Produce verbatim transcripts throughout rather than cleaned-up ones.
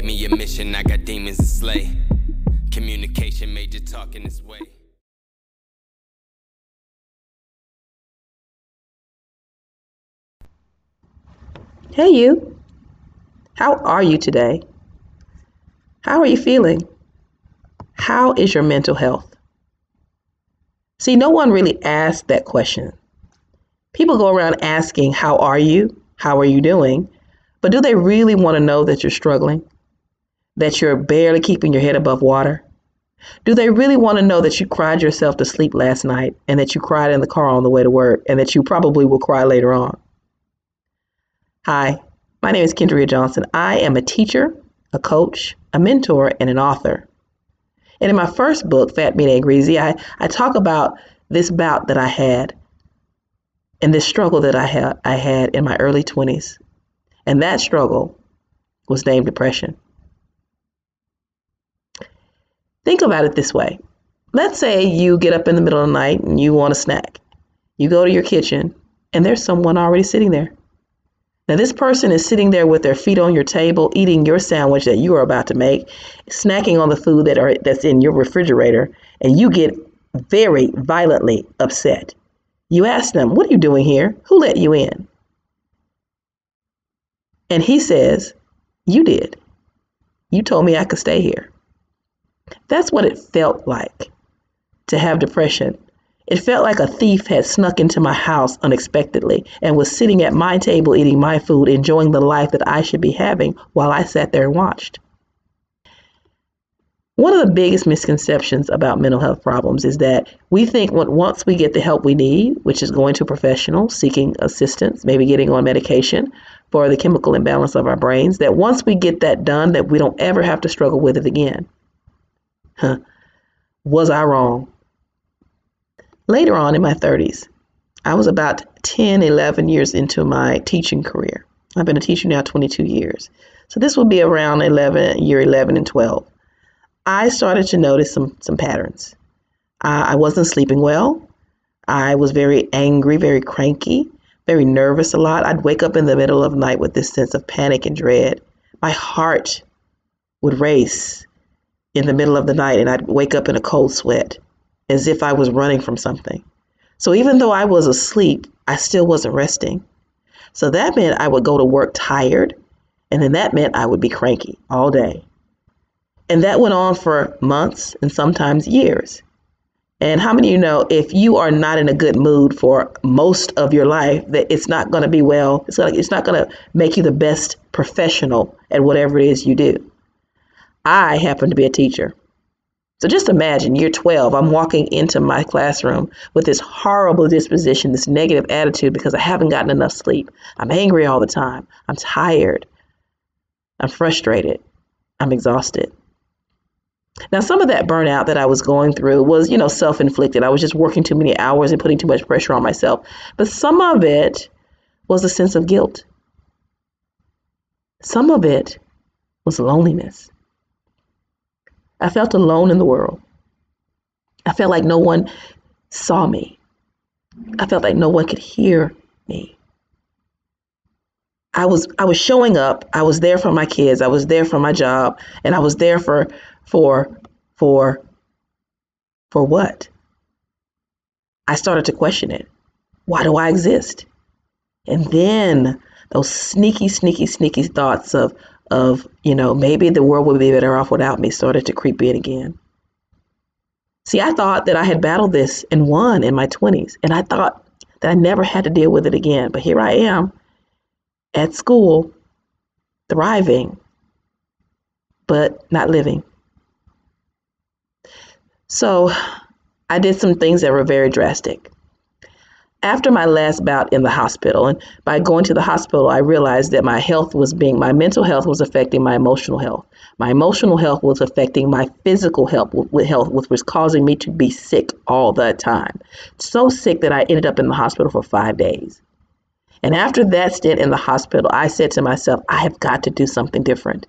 me a mission, I got demons to slay. Communication major talking this way. Hey you, how are you today? How are you feeling? How is your mental health? See, no one really asks that question. People go around asking, how are you? How are you doing? But do they really want to know that you're struggling? That you're barely keeping your head above water? Do they really want to know that you cried yourself to sleep last night and that you cried in the car on the way to work and that you probably will cry later on? Hi, my name is Kendria Johnson. I am a teacher, a coach, a mentor, and an author. And in my first book, Fat, Mean, and Greasy, I, I talk about this bout that I had and this struggle that I had, I had in my early twenties. And that struggle was named depression. Think about it this way. Let's say you get up in the middle of the night and you want a snack. You go to your kitchen and there's someone already sitting there. Now, this person is sitting there with their feet on your table, eating your sandwich that you are about to make, snacking on the food that are that's in your refrigerator, and you get very violently upset. You ask them, what are you doing here? Who let you in? And he says, you did. You told me I could stay here. That's what it felt like to have depression. It felt like a thief had snuck into my house unexpectedly and was sitting at my table eating my food, enjoying the life that I should be having while I sat there and watched. One of the biggest misconceptions about mental health problems is that we think that once we get the help we need, which is going to a professional, seeking assistance, maybe getting on medication for the chemical imbalance of our brains, that once we get that done, that we don't ever have to struggle with it again. Huh. Was I wrong? Later on in my thirties, I was about ten, eleven years into my teaching career. I've been a teacher now twenty-two years. So this will be around eleven, year eleven and twelve. I started to notice some, some patterns. Uh, I wasn't sleeping well. I was very angry, very cranky, very nervous a lot. I'd wake up in the middle of the night with this sense of panic and dread. My heart would race in the middle of the night and I'd wake up in a cold sweat, as if I was running from something. So even though I was asleep, I still wasn't resting. So that meant I would go to work tired, and then that meant I would be cranky all day. And that went on for months and sometimes years. And how many of you know if you are not in a good mood for most of your life, that it's not going to be well, it's, gonna, it's not going to make you the best professional at whatever it is you do. I happen to be a teacher. So just imagine, you're twelve, I'm walking into my classroom with this horrible disposition, this negative attitude because I haven't gotten enough sleep. I'm angry all the time. I'm tired. I'm frustrated. I'm exhausted. Now, some of that burnout that I was going through was, you know, self-inflicted. I was just working too many hours and putting too much pressure on myself. But some of it was a sense of guilt. Some of it was loneliness. I felt alone in the world. I felt like no one saw me. I felt like no one could hear me. I was I was showing up. I was there for my kids. I was there for my job, and I was there for for for for what? I started to question it. Why do I exist? And then those sneaky, sneaky, sneaky thoughts of of, you know, maybe the world would be better off without me started to creep in again. See, I thought that I had battled this and won in my twenties, and I thought that I never had to deal with it again. But here I am at school, thriving, but not living. So I did some things that were very drastic. After my last bout in the hospital, and by going to the hospital, I realized that my health was being, my mental health was affecting my emotional health. My emotional health was affecting my physical health, with health, which was causing me to be sick all the time. So sick that I ended up in the hospital for five days. And after that stint in the hospital, I said to myself, I have got to do something different.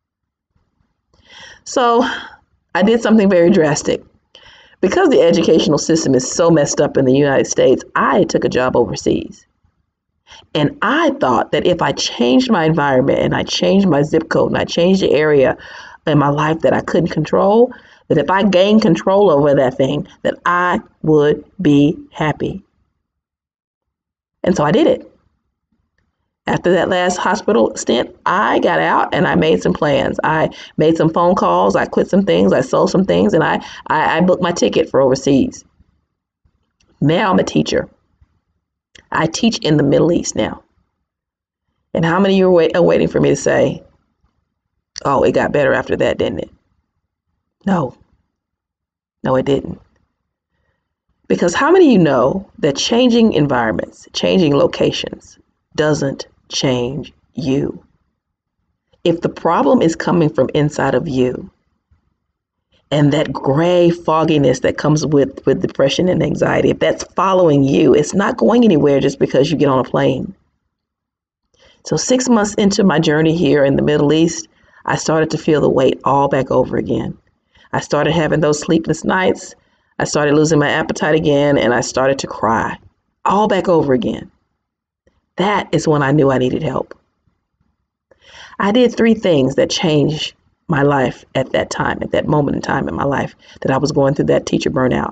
So I did something very drastic. Because the educational system is so messed up in the United States, I took a job overseas. And I thought that if I changed my environment and I changed my zip code and I changed the area in my life that I couldn't control, that if I gained control over that thing, that I would be happy. And so I did it. After that last hospital stint, I got out and I made some plans. I made some phone calls. I quit some things. I sold some things, and I, I, I booked my ticket for overseas. Now I'm a teacher. I teach in the Middle East now. And how many of you are, wait, are waiting for me to say, oh, it got better after that, didn't it? No. No, it didn't. Because how many of you know that changing environments, changing locations, doesn't change you? If the problem is coming from inside of you, and that gray fogginess that comes with, with depression and anxiety, if that's following you, it's not going anywhere just because you get on a plane. So six months into my journey here in the Middle East, I started to feel the weight all back over again. I started having those sleepless nights. I started losing my appetite again, and I started to cry all back over again. That is when I knew I needed help. I did three things that changed my life at that time, at that moment in time in my life that I was going through that teacher burnout.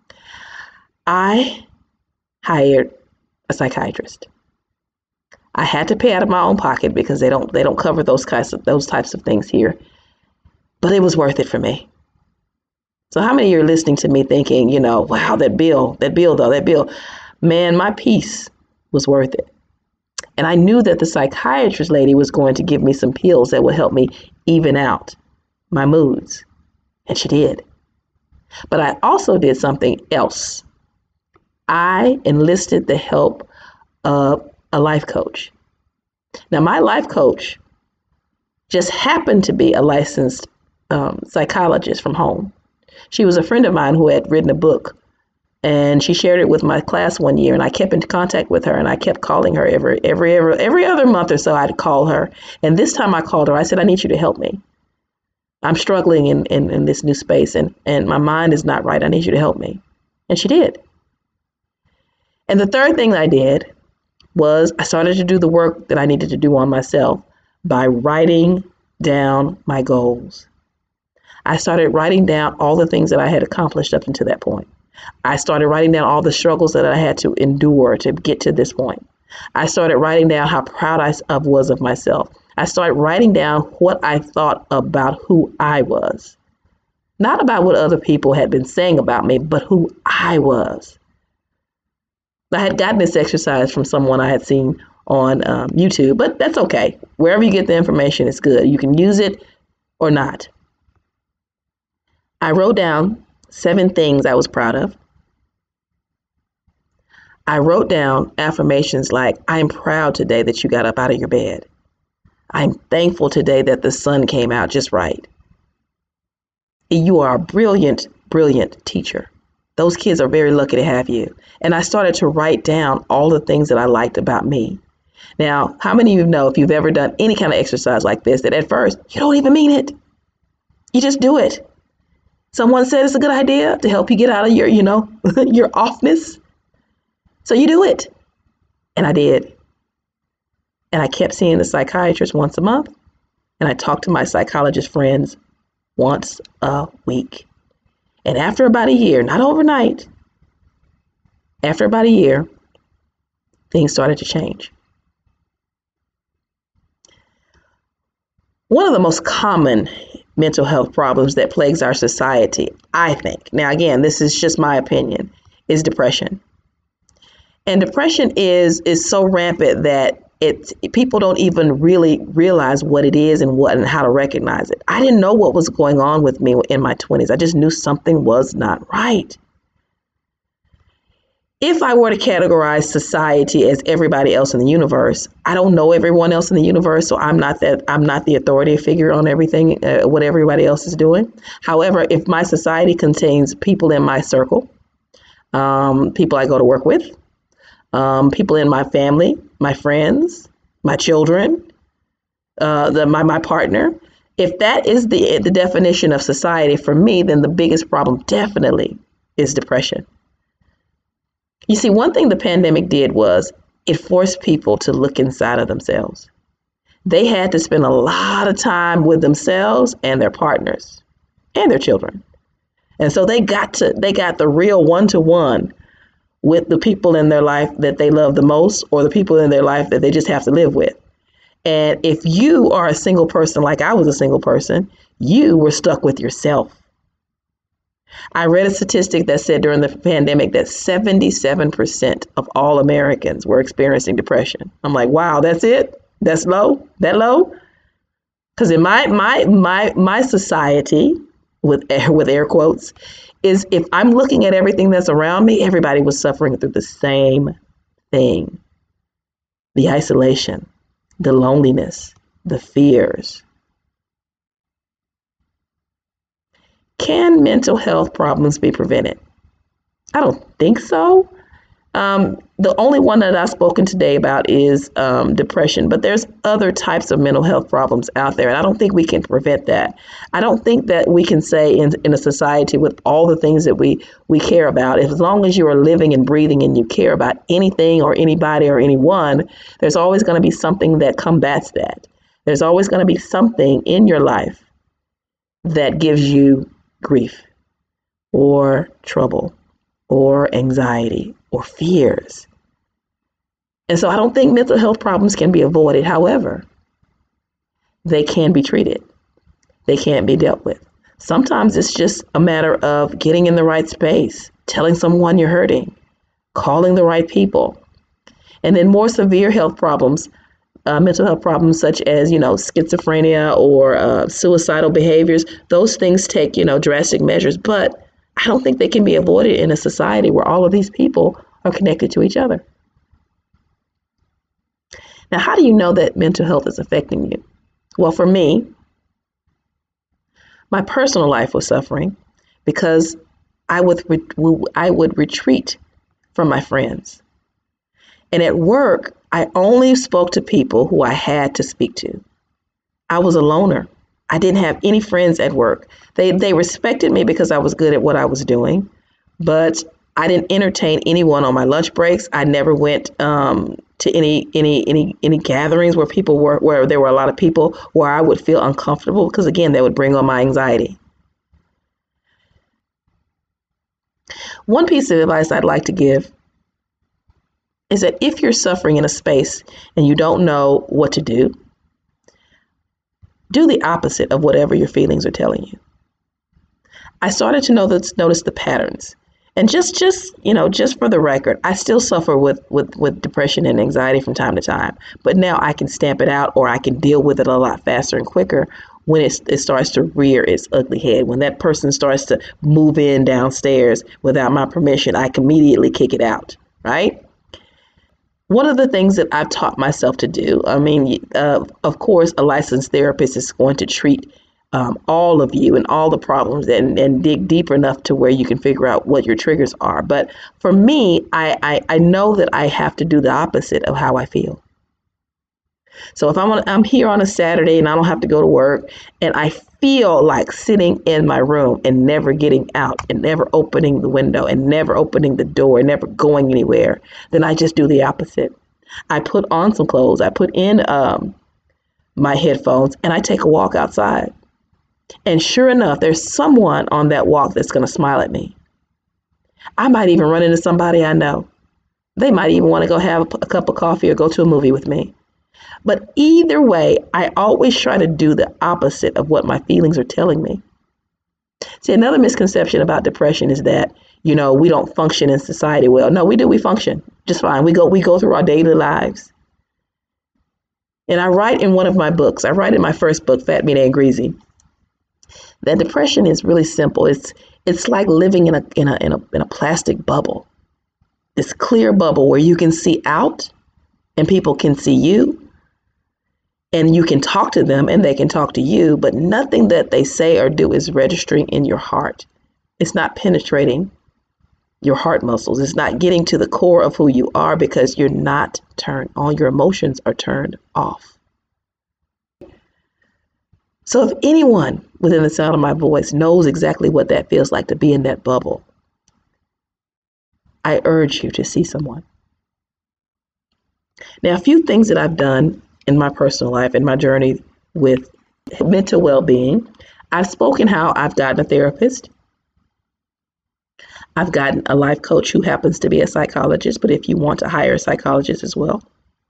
I hired a psychiatrist. I had to pay out of my own pocket because they don't they don't cover those kinds of those types of things here. But it was worth it for me. So how many of you are listening to me thinking, you know, wow, that bill, that bill though, that bill, man, my peace was worth it. And I knew that the psychiatrist lady was going to give me some pills that would help me even out my moods. And she did. But I also did something else. I enlisted the help of a life coach. Now, my life coach just happened to be a licensed um, psychologist from home. She was a friend of mine who had written a book. And she shared it with my class one year, and I kept in contact with her, and I kept calling her every every every every other month or so. I'd call her, and this time I called her. I said, "I need you to help me. I'm struggling in, in, in this new space, and and my mind is not right. I need you to help me." And she did. And the third thing I did was I started to do the work that I needed to do on myself by writing down my goals. I started writing down all the things that I had accomplished up until that point. I started writing down all the struggles that I had to endure to get to this point. I started writing down how proud I of was of myself. I started writing down what I thought about who I was. Not about what other people had been saying about me, but who I was. I had gotten this exercise from someone I had seen on um, YouTube, but that's okay. Wherever you get the information, it's good. You can use it or not. I wrote down seven things I was proud of. I wrote down affirmations like, I'm proud today that you got up out of your bed. I'm thankful today that the sun came out just right. You are a brilliant, brilliant teacher. Those kids are very lucky to have you. And I started to write down all the things that I liked about me. Now, how many of you know, if you've ever done any kind of exercise like this, that at first you don't even mean it. You just do it. Someone said it's a good idea to help you get out of your, you know, your offness. So you do it. And I did. And I kept seeing the psychiatrist once a month. And I talked to my psychologist friends once a week. And after about a year, not overnight, after about a year, things started to change. One of the most common mental health problems that plagues our society, I think, now again, this is just my opinion, is depression. And depression is is so rampant that it people don't even really realize what it is and what and how to recognize it. I didn't know what was going on with me in my twenties. I just knew something was not right. If I were to categorize society as everybody else in the universe, I don't know everyone else in the universe, so I'm not that I'm not the authority figure on everything, uh, what everybody else is doing. However, if my society contains people in my circle, um, people I go to work with, um, people in my family, my friends, my children, uh, the, my my partner, if that is the the definition of society for me, then the biggest problem definitely is depression. You see, one thing the pandemic did was it forced people to look inside of themselves. They had to spend a lot of time with themselves and their partners and their children. And so they got to they got the real one-to-one with the people in their life that they love the most, or the people in their life that they just have to live with. And if you are a single person, like I was a single person, you were stuck with yourself. I read a statistic that said during the pandemic that seventy-seven percent of all Americans were experiencing depression. I'm like, wow, that's it? That's low? That low? Because in my my my my society, with with air quotes, is if I'm looking at everything that's around me, everybody was suffering through the same thing. The isolation, the loneliness, the fears. Can mental health problems be prevented? I don't think so. Um, the only one that I've spoken today about is um, depression, but there's other types of mental health problems out there, and I don't think we can prevent that. I don't think that we can say in, in a society with all the things that we, we care about, as long as you are living and breathing and you care about anything or anybody or anyone, there's always going to be something that combats that. There's always going to be something in your life that gives you grief or trouble or anxiety or fears. And so I don't think mental health problems can be avoided. However, they can be treated. They can't be dealt with. Sometimes it's just a matter of getting in the right space, telling someone you're hurting, calling the right people. And then more severe health problems, uh, mental health problems such as, you know, schizophrenia or uh, suicidal behaviors, those things take, you know, drastic measures. But I don't think they can be avoided in a society where all of these people are connected to each other. Now, how do you know that mental health is affecting you? Well, for me, my personal life was suffering because I would re- I would retreat from my friends. And at work, I only spoke to people who I had to speak to. I was a loner. I didn't have any friends at work. They they respected me because I was good at what I was doing, but I didn't entertain anyone on my lunch breaks. I never went um, to any any any any gatherings where people were where there were a lot of people where I would feel uncomfortable because, again, that would bring on my anxiety. One piece of advice I'd like to give is that if you're suffering in a space and you don't know what to do, do the opposite of whatever your feelings are telling you. I started to know that, notice the patterns. And just, just, you know, just for the record, I still suffer with, with, with depression and anxiety from time to time. But now I can stamp it out, or I can deal with it a lot faster and quicker when it, it starts to rear its ugly head. When that person starts to move in downstairs without my permission, I can immediately kick it out, right? One of the things that I've taught myself to do, I mean, uh, of course, a licensed therapist is going to treat um, all of you and all the problems and, and dig deeper enough to where you can figure out what your triggers are. But for me, I, I, I know that I have to do the opposite of how I feel. So if I'm on, I'm here on a Saturday and I don't have to go to work and I feel like sitting in my room and never getting out and never opening the window and never opening the door and never going anywhere, then I just do the opposite. I put on some clothes, I put in um, my headphones, and I take a walk outside. And sure enough, there's someone on that walk that's going to smile at me. I might even run into somebody I know. They might even want to go have a cup of coffee or go to a movie with me. But either way, I always try to do the opposite of what my feelings are telling me. See, another misconception about depression is that, you know, we don't function in society well. No, we do. We function just fine. We go, we go through our daily lives. And I write in one of my books, I write in my first book, Fat, Mean, and Greasy, that depression is really simple. It's it's like living in a in a in a in a plastic bubble. This clear bubble where you can see out and people can see you. And you can talk to them and they can talk to you, but nothing that they say or do is registering in your heart. It's not penetrating your heart muscles. It's not getting to the core of who you are because you're not turned on. Your emotions are turned off. So if anyone within the sound of my voice knows exactly what that feels like to be in that bubble, I urge you to see someone. Now, a few things that I've done in my personal life, in my journey with mental well-being. I've spoken how I've gotten a therapist. I've gotten a life coach who happens to be a psychologist, but if you want to hire a psychologist as well.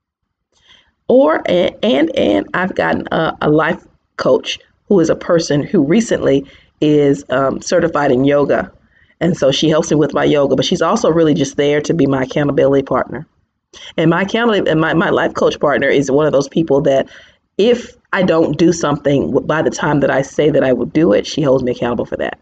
Or, and, and, and I've gotten a, a life coach who is a person who recently is um, certified in yoga. And so she helps me with my yoga, but she's also really just there to be my accountability partner. And my accountability and my, my life coach partner is one of those people that if I don't do something by the time that I say that I will do it, she holds me accountable for that.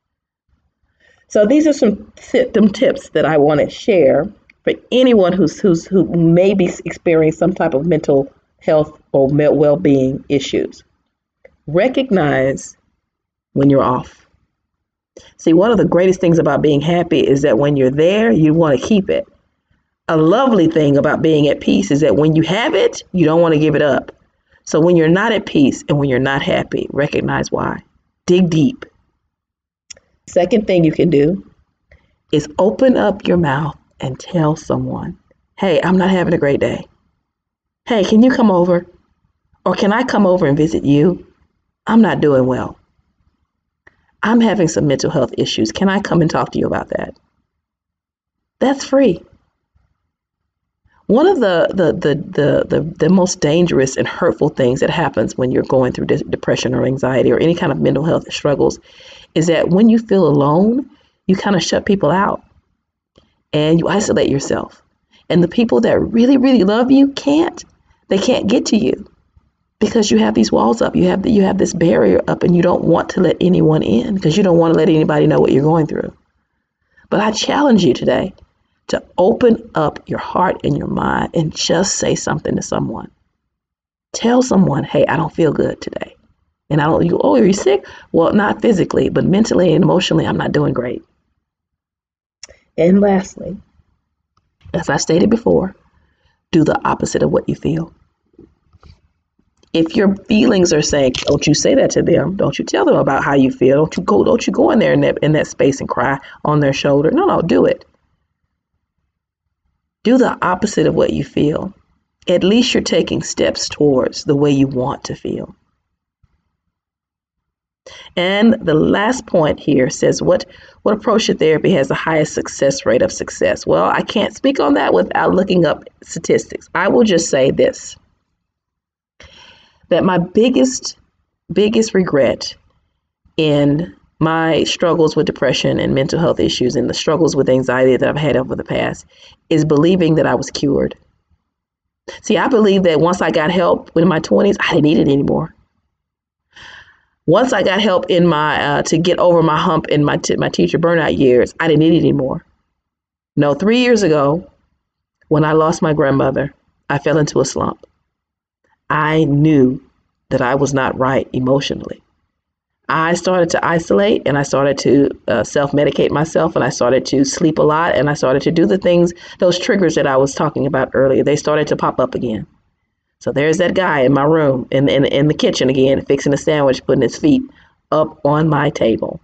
So these are some some tips that I want to share for anyone who's who's who may be experiencing some type of mental health or well-being issues. Recognize when you're off. See, one of the greatest things about being happy is that when you're there, you want to keep it. A lovely thing about being at peace is that when you have it, you don't want to give it up. So when you're not at peace and when you're not happy, recognize why. Dig deep. Second thing you can do is open up your mouth and tell someone, hey, I'm not having a great day. Hey, can you come over? Or can I come over and visit you? I'm not doing well. I'm having some mental health issues. Can I come and talk to you about that? That's free. One of the the the the the, the most dangerous and hurtful things that happens when you're going through de- depression or anxiety or any kind of mental health struggles is that when you feel alone, you kind of shut people out and you isolate yourself. And the people that really, really love you can't. They can't get to you because you have these walls up. You have the, you have this barrier up and you don't want to let anyone in because you don't want to let anybody know what you're going through. But I challenge you today to open up your heart and your mind and just say something to someone. Tell someone, hey, I don't feel good today. And I don't, you, oh, are you sick? Well, not physically, but mentally and emotionally, I'm not doing great. And lastly, as I stated before, do the opposite of what you feel. If your feelings are saying, don't you say that to them. Don't you tell them about how you feel. Don't you go, don't you go in there in that, in that space and cry on their shoulder. No, no, do it. Do the opposite of what you feel. At least you're taking steps towards the way you want to feel. And the last point here says, what, what approach to therapy has the highest success rate of success? Well, I can't speak on that without looking up statistics. I will just say this, that my biggest, biggest regret in my struggles with depression and mental health issues and the struggles with anxiety that I've had over the past is believing that I was cured. See, I believe that once I got help in my twenties, I didn't need it anymore. Once I got help in my uh, to get over my hump in my t- my teacher burnout years, I didn't need it anymore. No, three years ago, when I lost my grandmother, I fell into a slump. I knew that I was not right emotionally. I started to isolate and I started to uh, self-medicate myself and I started to sleep a lot and I started to do the things, those triggers that I was talking about earlier. They started to pop up again. So there's that guy in my room, in, in, in the kitchen again, fixing a sandwich, putting his feet up on my table.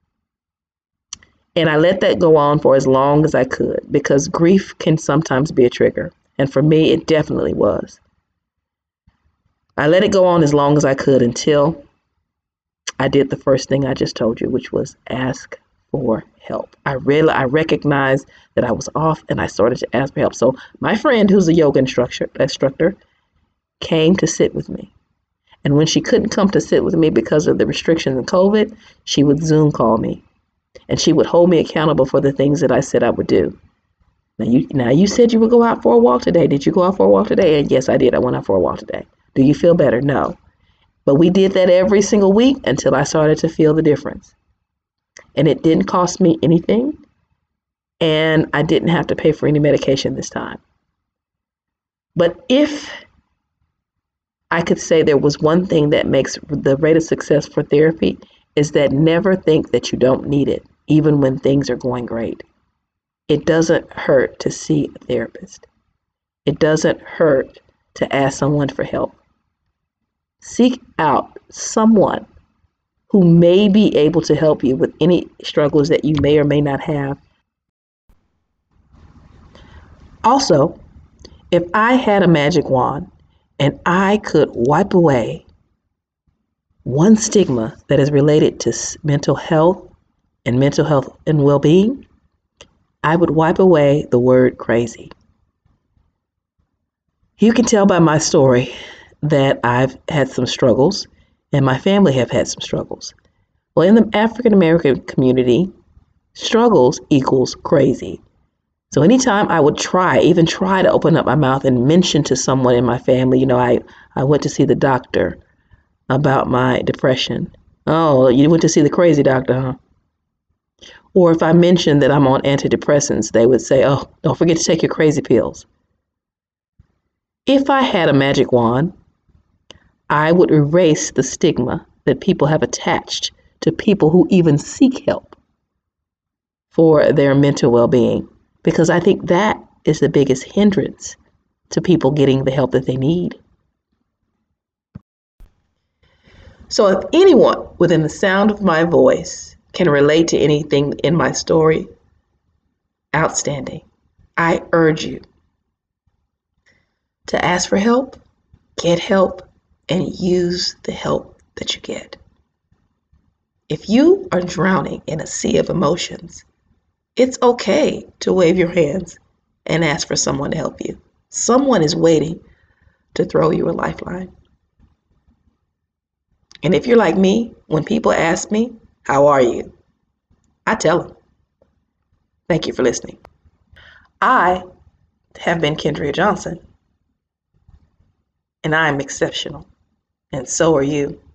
And I let that go on for as long as I could because grief can sometimes be a trigger. And for me, it definitely was. I let it go on as long as I could until I did the first thing I just told you, which was ask for help. I really, I recognized that I was off and I started to ask for help. So my friend, who's a yoga instructor, instructor, came to sit with me. And when she couldn't come to sit with me because of the restrictions in COVID, she would Zoom call me and she would hold me accountable for the things that I said I would do. Now you, now you said you would go out for a walk today. Did you go out for a walk today? And yes, I did. I went out for a walk today. Do you feel better? No. But we did that every single week until I started to feel the difference. And it didn't cost me anything. And I didn't have to pay for any medication this time. But if I could say there was one thing that makes the rate of success for therapy is that never think that you don't need it, even when things are going great. It doesn't hurt to see a therapist. It doesn't hurt to ask someone for help. Seek out someone who may be able to help you with any struggles that you may or may not have. Also, If I had a magic wand and I could wipe away one stigma that is related to mental health and mental health and well-being, I would wipe away the word crazy. You can tell by my story that I've had some struggles and my family have had some struggles. Well, in the African American community, struggles equals crazy. So anytime I would try, even try to open up my mouth and mention to someone in my family, you know, I, I went to see the doctor about my depression. Oh, you went to see the crazy doctor, huh? Or if I mentioned that I'm on antidepressants, they would say, oh, don't forget to take your crazy pills. If I had a magic wand, I would erase the stigma that people have attached to people who even seek help for their mental well-being, because I think that is the biggest hindrance to people getting the help that they need. So if anyone within the sound of my voice can relate to anything in my story, outstanding. I urge you to ask for help, get help, and use the help that you get. If you are drowning in a sea of emotions, it's okay to wave your hands and ask for someone to help you. Someone is waiting to throw you a lifeline. And if you're like me, when people ask me, how are you? I tell them. Thank you for listening. I have been Kendria Johnson, and I am exceptional, and so are you.